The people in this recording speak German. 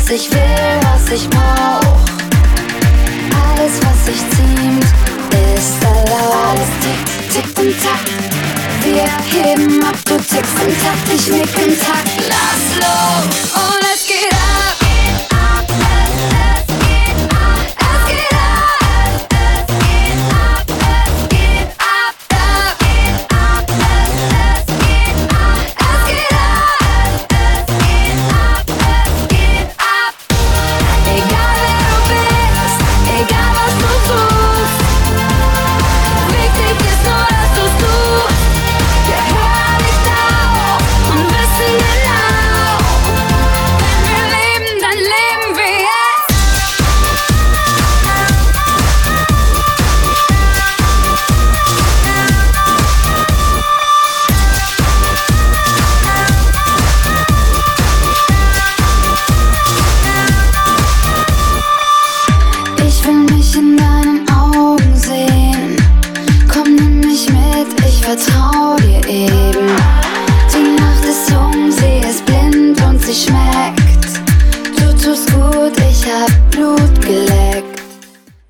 was ich will, was ich brauch. Alles, was sich ziemt, ist erlaubt. Alles tickt, tickt im Takt. Wir heben ab, du tickst im Takt, ich nick im Takt. Lass los und es geht ab. Vertrau dir eben. Die Nacht ist jung, sie ist blind und sie schmeckt